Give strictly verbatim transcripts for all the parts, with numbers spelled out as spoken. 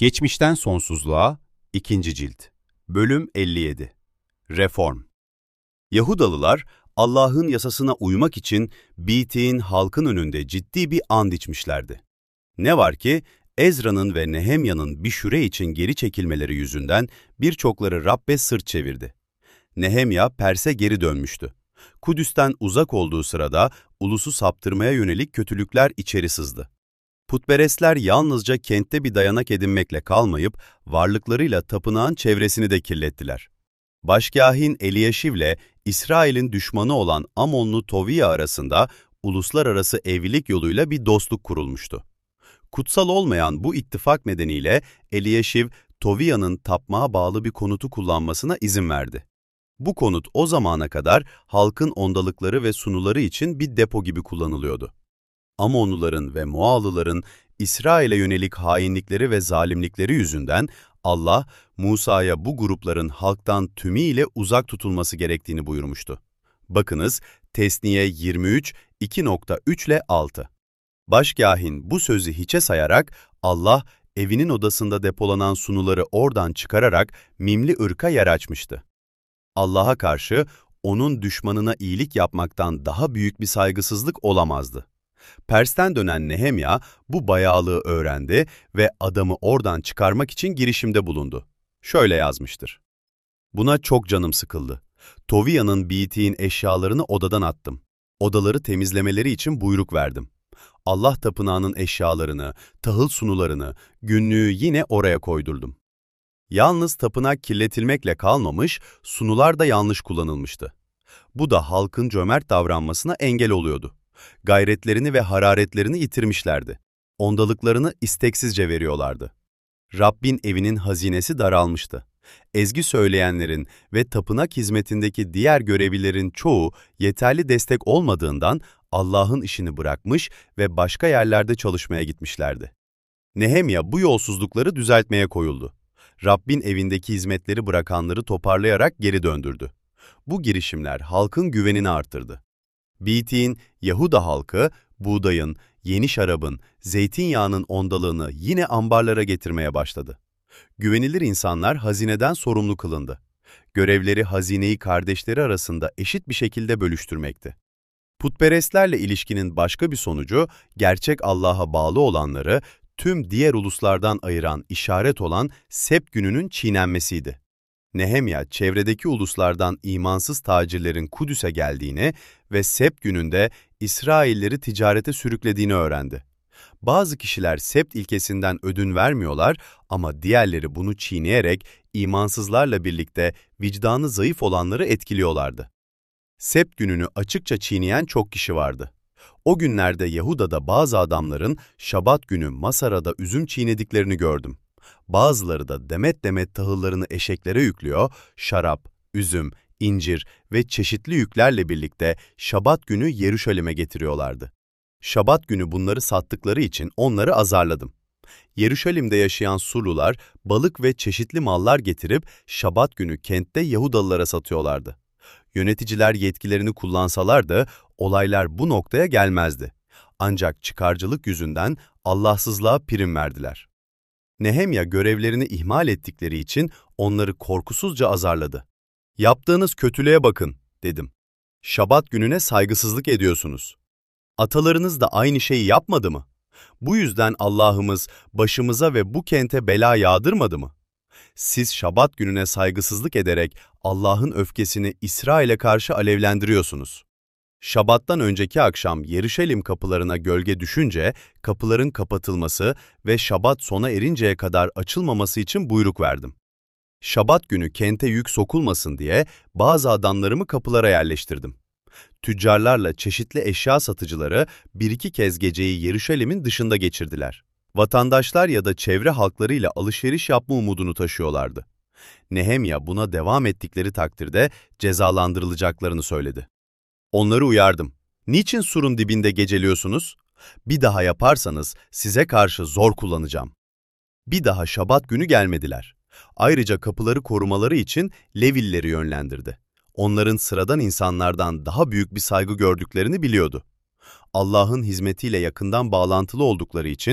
Geçmişten Sonsuzluğa ikinci Cilt Bölüm elli yedi Reform Yahudalılar, Allah'ın yasasına uymak için Bitik'in halkın önünde ciddi bir and içmişlerdi. Ne var ki, Ezra'nın ve Nehemya'nın bir süre için geri çekilmeleri yüzünden birçokları Rabbe sırt çevirdi. Nehemya, Pers'e geri dönmüştü. Kudüs'ten uzak olduğu sırada ulusu saptırmaya yönelik kötülükler içeri sızdı. Putperestler yalnızca kentte bir dayanak edinmekle kalmayıp, varlıklarıyla tapınağın çevresini de kirlettiler. Başkâhin Eliyeşiv'le İsrail'in düşmanı olan Amonlu Toviya arasında uluslararası evlilik yoluyla bir dostluk kurulmuştu. Kutsal olmayan bu ittifak nedeniyle Eliyeşiv, Toviya'nın tapmağa bağlı bir konutu kullanmasına izin verdi. Bu konut o zamana kadar halkın ondalıkları ve sunuları için bir depo gibi kullanılıyordu. Amonluların ve Moalıların İsrail'e yönelik hainlikleri ve zalimlikleri yüzünden Allah, Musa'ya bu grupların halktan tümüyle uzak tutulması gerektiğini buyurmuştu. Bakınız, Tesniye yirmi üç, iki nokta üç ile altı. Başkâhin bu sözü hiçe sayarak, Allah, evinin odasında depolanan sunuları oradan çıkararak mimli ırka yer açmıştı. Allah'a karşı onun düşmanına iyilik yapmaktan daha büyük bir saygısızlık olamazdı. Pers'ten dönen Nehemya bu bayağılığı öğrendi ve adamı oradan çıkarmak için girişimde bulundu. Şöyle yazmıştır: Buna çok canım sıkıldı. Toviya'nın Bitik'in eşyalarını odadan attım. Odaları temizlemeleri için buyruk verdim. Allah tapınağının eşyalarını, tahıl sunularını, günlüğü yine oraya koydurdum. Yalnız tapınak kirletilmekle kalmamış, sunular da yanlış kullanılmıştı. Bu da halkın cömert davranmasına engel oluyordu. Gayretlerini ve hararetlerini yitirmişlerdi. Ondalıklarını isteksizce veriyorlardı. Rabbin evinin hazinesi daralmıştı. Ezgi söyleyenlerin ve tapınak hizmetindeki diğer görevlilerin çoğu yeterli destek olmadığından Allah'ın işini bırakmış ve başka yerlerde çalışmaya gitmişlerdi. Nehemya bu yolsuzlukları düzeltmeye koyuldu. Rabbin evindeki hizmetleri bırakanları toparlayarak geri döndürdü. Bu girişimler halkın güvenini artırdı. Bitik'in Yahuda halkı, buğdayın, yeni şarabın, zeytinyağının ondalığını yine ambarlara getirmeye başladı. Güvenilir insanlar hazineden sorumlu kılındı. Görevleri hazineyi kardeşleri arasında eşit bir şekilde bölüştürmekti. Putperestlerle ilişkinin başka bir sonucu, gerçek Allah'a bağlı olanları tüm diğer uluslardan ayıran işaret olan Sebt gününün çiğnenmesiydi. Nehemya, çevredeki uluslardan imansız tacirlerin Kudüs'e geldiğini ve Sebt gününde İsrailleri ticarete sürüklediğini öğrendi. Bazı kişiler Sebt ilkesinden ödün vermiyorlar ama diğerleri bunu çiğneyerek imansızlarla birlikte vicdanı zayıf olanları etkiliyorlardı. Sebt gününü açıkça çiğneyen çok kişi vardı. O günlerde Yahuda'da bazı adamların Şabat günü Masara'da üzüm çiğnediklerini gördüm. Bazıları da demet demet tahıllarını eşeklere yüklüyor, şarap, üzüm, incir ve çeşitli yüklerle birlikte Şabat günü Yeruşalim'e getiriyorlardı. Şabat günü bunları sattıkları için onları azarladım. Yeruşalim'de yaşayan Surlular balık ve çeşitli mallar getirip Şabat günü kentte Yahudalılara satıyorlardı. Yöneticiler yetkilerini kullansalar da olaylar bu noktaya gelmezdi. Ancak çıkarcılık yüzünden Allahsızlığa prim verdiler. Nehemya görevlerini ihmal ettikleri için onları korkusuzca azarladı. "Yaptığınız kötülüğe bakın," dedim. "Şabat gününe saygısızlık ediyorsunuz. Atalarınız da aynı şeyi yapmadı mı? Bu yüzden Allah'ımız başımıza ve bu kente bela yağdırmadı mı? Siz Şabat gününe saygısızlık ederek Allah'ın öfkesini İsrail'e karşı alevlendiriyorsunuz." Şabat'tan önceki akşam Yeruşalim kapılarına gölge düşünce kapıların kapatılması ve Şabat sona erinceye kadar açılmaması için buyruk verdim. Şabat günü kente yük sokulmasın diye bazı adamlarımı kapılara yerleştirdim. Tüccarlarla çeşitli eşya satıcıları bir iki kez geceyi Yeruşalim'in dışında geçirdiler. Vatandaşlar ya da çevre halklarıyla alışveriş yapma umudunu taşıyorlardı. Nehemya buna devam ettikleri takdirde cezalandırılacaklarını söyledi. Onları uyardım. "Niçin surun dibinde geceliyorsunuz? Bir daha yaparsanız size karşı zor kullanacağım." Bir daha Şabat günü gelmediler. Ayrıca kapıları korumaları için Levilileri yönlendirdi. Onların sıradan insanlardan daha büyük bir saygı gördüklerini biliyordu. Allah'ın hizmetiyle yakından bağlantılı oldukları için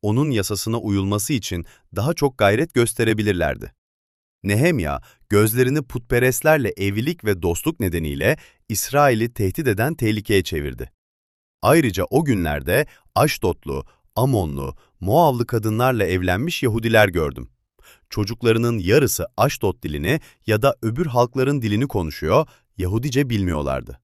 onun yasasına uyulması için daha çok gayret gösterebilirlerdi. Nehemya, gözlerini putperestlerle evlilik ve dostluk nedeniyle İsrail'i tehdit eden tehlikeye çevirdi. Ayrıca o günlerde Aşdodlu, Amonlu, Moavlı kadınlarla evlenmiş Yahudiler gördüm. Çocuklarının yarısı Aşdod dilini ya da öbür halkların dilini konuşuyor, Yahudice bilmiyorlardı.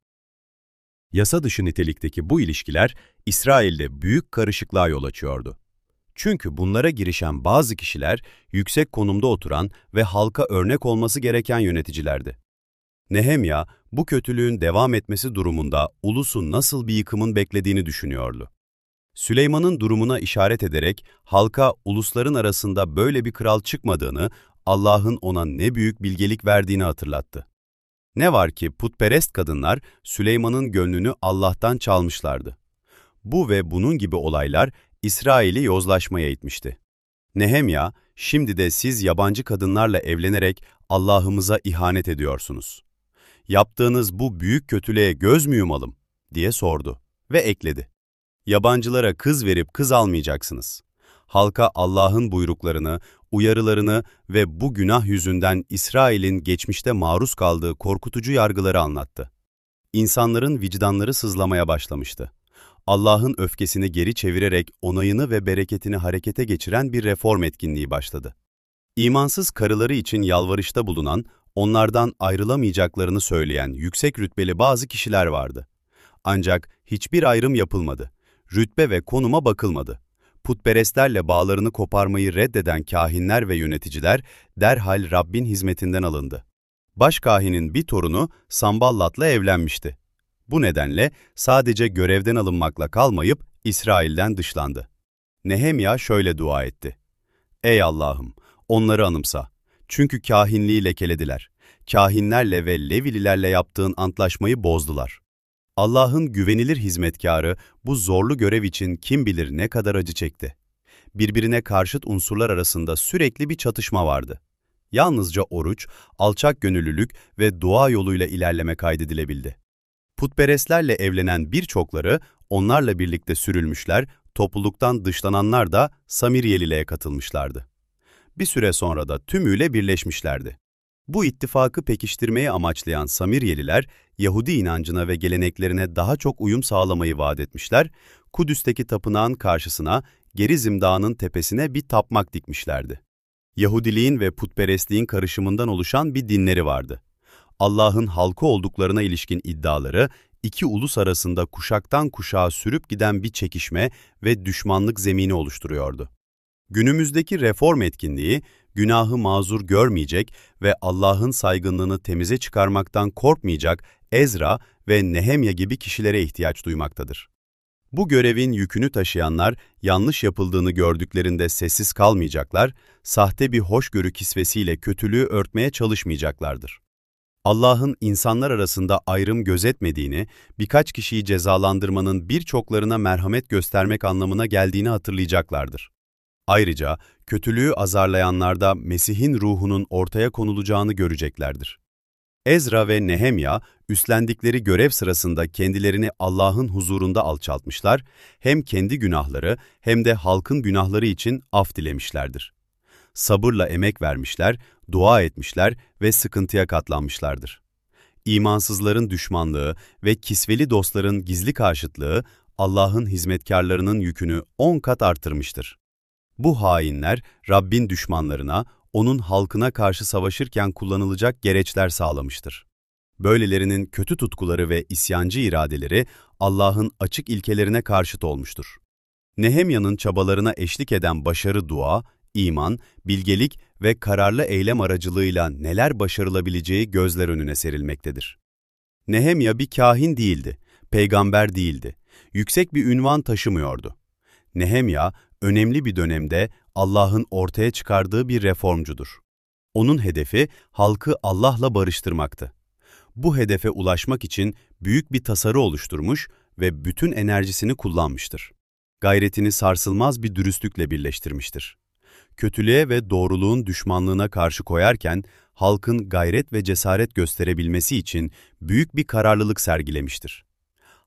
Yasa dışı nitelikteki bu ilişkiler İsrail'de büyük karışıklığa yol açıyordu. Çünkü bunlara girişen bazı kişiler yüksek konumda oturan ve halka örnek olması gereken yöneticilerdi. Nehemya, bu kötülüğün devam etmesi durumunda ulusu nasıl bir yıkımın beklediğini düşünüyordu. Süleyman'ın durumuna işaret ederek halka ulusların arasında böyle bir kral çıkmadığını, Allah'ın ona ne büyük bilgelik verdiğini hatırlattı. Ne var ki putperest kadınlar Süleyman'ın gönlünü Allah'tan çalmışlardı. Bu ve bunun gibi olaylar İsrail'i yozlaşmaya itmişti. Nehemya, şimdi de siz yabancı kadınlarla evlenerek Allah'ımıza ihanet ediyorsunuz. Yaptığınız bu büyük kötülüğe göz mü yumalım diye sordu ve ekledi. Yabancılara kız verip kız almayacaksınız. Halka Allah'ın buyruklarını, uyarılarını ve bu günah yüzünden İsrail'in geçmişte maruz kaldığı korkutucu yargıları anlattı. İnsanların vicdanları sızlamaya başlamıştı. Allah'ın öfkesini geri çevirerek onayını ve bereketini harekete geçiren bir reform etkinliği başladı. İmansız karıları için yalvarışta bulunan, onlardan ayrılamayacaklarını söyleyen yüksek rütbeli bazı kişiler vardı. Ancak hiçbir ayrım yapılmadı. Rütbe ve konuma bakılmadı. Putperestlerle bağlarını koparmayı reddeden kâhinler ve yöneticiler derhal Rabbin hizmetinden alındı. Başkâhinin bir torunu Samballat'la evlenmişti. Bu nedenle sadece görevden alınmakla kalmayıp İsrail'den dışlandı. Nehemya şöyle dua etti. Ey Allah'ım, onları anımsa. Çünkü kâhinliği lekelediler. Kâhinlerle ve Levililerle yaptığın antlaşmayı bozdular. Allah'ın güvenilir hizmetkarı bu zorlu görev için kim bilir ne kadar acı çekti. Birbirine karşıt unsurlar arasında sürekli bir çatışma vardı. Yalnızca oruç, alçak gönüllülük ve dua yoluyla ilerleme kaydedilebildi. Putperestlerle evlenen birçokları onlarla birlikte sürülmüşler, topluluktan dışlananlar da Samiriyeliliğe katılmışlardı. Bir süre sonra da tümüyle birleşmişlerdi. Bu ittifakı pekiştirmeyi amaçlayan Samiriyeliler, Yahudi inancına ve geleneklerine daha çok uyum sağlamayı vaat etmişler, Kudüs'teki tapınağın karşısına, Gerizim Dağı'nın tepesine bir tapmak dikmişlerdi. Yahudiliğin ve putperestliğin karışımından oluşan bir dinleri vardı. Allah'ın halkı olduklarına ilişkin iddiaları, iki ulus arasında kuşaktan kuşağa sürüp giden bir çekişme ve düşmanlık zemini oluşturuyordu. Günümüzdeki reform etkinliği, günahı mazur görmeyecek ve Allah'ın saygınlığını temize çıkarmaktan korkmayacak Ezra ve Nehemya gibi kişilere ihtiyaç duymaktadır. Bu görevin yükünü taşıyanlar, yanlış yapıldığını gördüklerinde sessiz kalmayacaklar, sahte bir hoşgörü kisvesiyle kötülüğü örtmeye çalışmayacaklardır. Allah'ın insanlar arasında ayrım gözetmediğini, birkaç kişiyi cezalandırmanın birçoklarına merhamet göstermek anlamına geldiğini hatırlayacaklardır. Ayrıca kötülüğü azarlayanlarda Mesih'in ruhunun ortaya konulacağını göreceklerdir. Ezra ve Nehemya, üstlendikleri görev sırasında kendilerini Allah'ın huzurunda alçaltmışlar, hem kendi günahları hem de halkın günahları için af dilemişlerdir. Sabırla emek vermişler, dua etmişler ve sıkıntıya katlanmışlardır. İmansızların düşmanlığı ve kisveli dostların gizli karşıtlığı, Allah'ın hizmetkarlarının yükünü on kat artırmıştır. Bu hainler, Rabbin düşmanlarına, onun halkına karşı savaşırken kullanılacak gereçler sağlamıştır. Böylelerinin kötü tutkuları ve isyancı iradeleri, Allah'ın açık ilkelerine karşıt olmuştur. Nehemya'nın çabalarına eşlik eden başarı dua, iman, bilgelik ve kararlı eylem aracılığıyla neler başarılabileceği gözler önüne serilmektedir. Nehemya bir kâhin değildi, peygamber değildi, yüksek bir ünvan taşımıyordu. Nehemya, önemli bir dönemde Allah'ın ortaya çıkardığı bir reformcudur. Onun hedefi halkı Allah'la barıştırmaktı. Bu hedefe ulaşmak için büyük bir tasarı oluşturmuş ve bütün enerjisini kullanmıştır. Gayretini sarsılmaz bir dürüstlükle birleştirmiştir. Kötülüğe ve doğruluğun düşmanlığına karşı koyarken halkın gayret ve cesaret gösterebilmesi için büyük bir kararlılık sergilemiştir.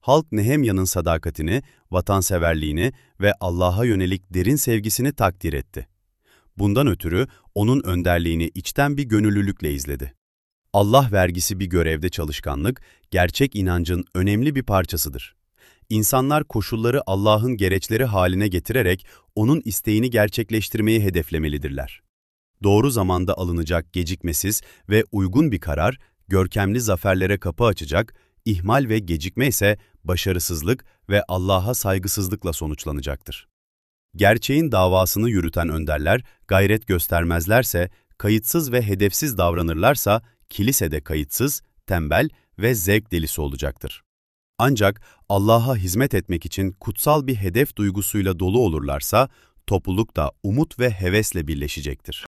Halk Nehemya'nın sadakatini, vatanseverliğini ve Allah'a yönelik derin sevgisini takdir etti. Bundan ötürü onun önderliğini içten bir gönüllülükle izledi. Allah vergisi bir görevde çalışkanlık, gerçek inancın önemli bir parçasıdır. İnsanlar koşulları Allah'ın gereçleri haline getirerek onun isteğini gerçekleştirmeyi hedeflemelidirler. Doğru zamanda alınacak gecikmesiz ve uygun bir karar, görkemli zaferlere kapı açacak, ihmal ve gecikme ise başarısızlık ve Allah'a saygısızlıkla sonuçlanacaktır. Gerçeğin davasını yürüten önderler, gayret göstermezlerse, kayıtsız ve hedefsiz davranırlarsa, kilisede kayıtsız, tembel ve zevk delisi olacaktır. Ancak Allah'a hizmet etmek için kutsal bir hedef duygusuyla dolu olurlarsa, topluluk da umut ve hevesle birleşecektir.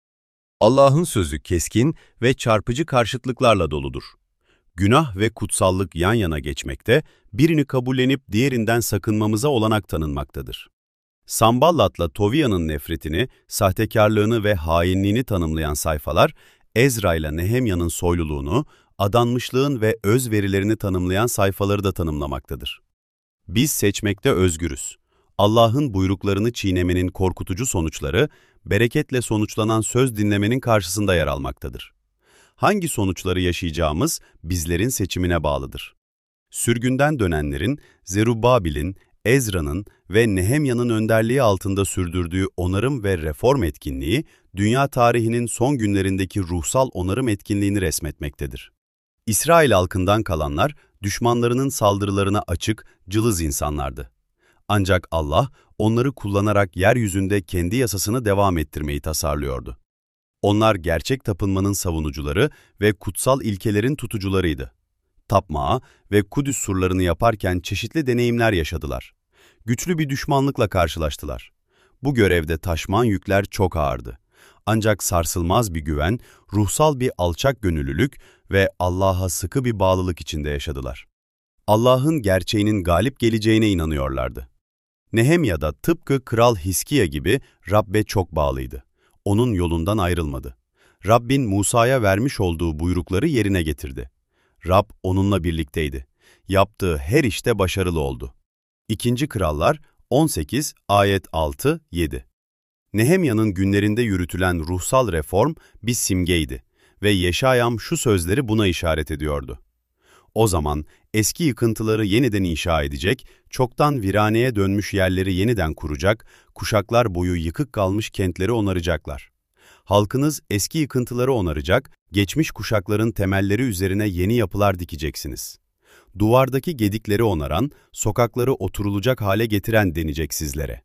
Allah'ın sözü keskin ve çarpıcı karşıtlıklarla doludur. Günah ve kutsallık yan yana geçmekte, birini kabullenip diğerinden sakınmamıza olanak tanınmaktadır. Samballat'la Toviya'nın nefretini, sahtekarlığını ve hainliğini tanımlayan sayfalar, Ezra'yla Nehemya'nın soyluluğunu, adanmışlığın ve özverilerini tanımlayan sayfaları da tanımlamaktadır. Biz seçmekte özgürüz. Allah'ın buyruklarını çiğnemenin korkutucu sonuçları, bereketle sonuçlanan söz dinlemenin karşısında yer almaktadır. Hangi sonuçları yaşayacağımız bizlerin seçimine bağlıdır. Sürgünden dönenlerin, Zerubbabil'in, Ezra'nın ve Nehemya'nın önderliği altında sürdürdüğü onarım ve reform etkinliği, dünya tarihinin son günlerindeki ruhsal onarım etkinliğini resmetmektedir. İsrail halkından kalanlar, düşmanlarının saldırılarına açık, cılız insanlardı. Ancak Allah, onları kullanarak yeryüzünde kendi yasasını devam ettirmeyi tasarlıyordu. Onlar gerçek tapınmanın savunucuları ve kutsal ilkelerin tutucularıydı. Tapmağı ve Kudüs surlarını yaparken çeşitli deneyimler yaşadılar. Güçlü bir düşmanlıkla karşılaştılar. Bu görevde taşınan yükler çok ağırdı. Ancak sarsılmaz bir güven, ruhsal bir alçak gönüllülük ve Allah'a sıkı bir bağlılık içinde yaşadılar. Allah'ın gerçeğinin galip geleceğine inanıyorlardı. Nehemya da tıpkı Kral Hiskiya gibi Rabbe çok bağlıydı. Onun yolundan ayrılmadı. Rabbin Musa'ya vermiş olduğu buyrukları yerine getirdi. Rab onunla birlikteydi. Yaptığı her işte başarılı oldu. İkinci Krallar on sekiz ayet altı yedi. Nehemya'nın günlerinde yürütülen ruhsal reform bir simgeydi ve Yeşayam şu sözleri buna işaret ediyordu. O zaman eski yıkıntıları yeniden inşa edecek, çoktan viraneye dönmüş yerleri yeniden kuracak, kuşaklar boyu yıkık kalmış kentleri onaracaklar. Halkınız eski yıkıntıları onaracak, geçmiş kuşakların temelleri üzerine yeni yapılar dikeceksiniz. Duvardaki gedikleri onaran, sokakları oturulacak hale getiren denecek sizlere.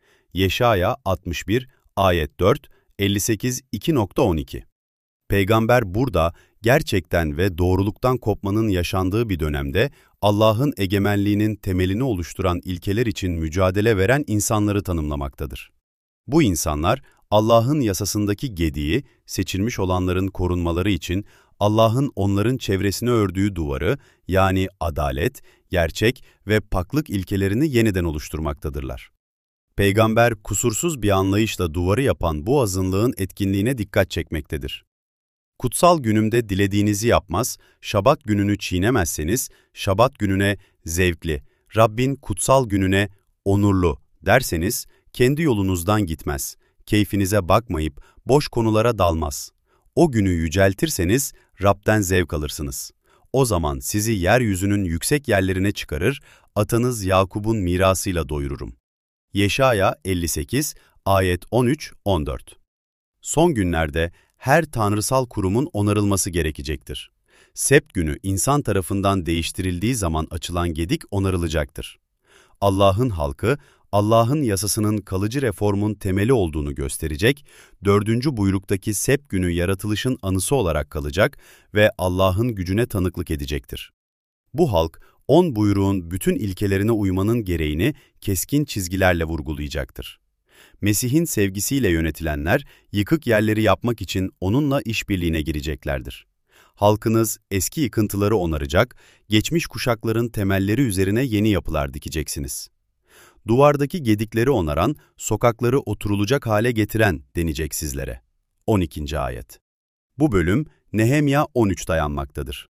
Yeşaya altmış bir ayet dört elli sekiz iki nokta on iki. Peygamber burada gerçekten ve doğruluktan kopmanın yaşandığı bir dönemde Allah'ın egemenliğinin temelini oluşturan ilkeler için mücadele veren insanları tanımlamaktadır. Bu insanlar Allah'ın yasasındaki gediği, seçilmiş olanların korunmaları için Allah'ın onların çevresine ördüğü duvarı, yani adalet, gerçek ve paklık ilkelerini yeniden oluşturmaktadırlar. Peygamber kusursuz bir anlayışla duvarı yapan bu azınlığın etkinliğine dikkat çekmektedir. Kutsal günümde dilediğinizi yapmaz, Şabat gününü çiğnemezseniz, Şabat gününe zevkli, Rabbin kutsal gününe onurlu derseniz, kendi yolunuzdan gitmez, keyfinize bakmayıp boş konulara dalmaz. O günü yüceltirseniz, Rab'den zevk alırsınız. O zaman sizi yeryüzünün yüksek yerlerine çıkarır, atanız Yakub'un mirasıyla doyururum. Yeşaya elli sekiz ayet on üç on dört. Son günlerde her tanrısal kurumun onarılması gerekecektir. Sebt günü insan tarafından değiştirildiği zaman açılan gedik onarılacaktır. Allah'ın halkı, Allah'ın yasasının kalıcı reformun temeli olduğunu gösterecek, dördüncü buyruktaki Sebt günü yaratılışın anısı olarak kalacak ve Allah'ın gücüne tanıklık edecektir. Bu halk, on buyruğun bütün ilkelerine uymanın gereğini keskin çizgilerle vurgulayacaktır. Mesih'in sevgisiyle yönetilenler, yıkık yerleri yapmak için onunla işbirliğine gireceklerdir. Halkınız eski yıkıntıları onaracak, geçmiş kuşakların temelleri üzerine yeni yapılar dikeceksiniz. Duvardaki gedikleri onaran, sokakları oturulacak hale getiren denecek sizlere. on ikinci ayet. Bu bölüm Nehemya on üç dayanmaktadır.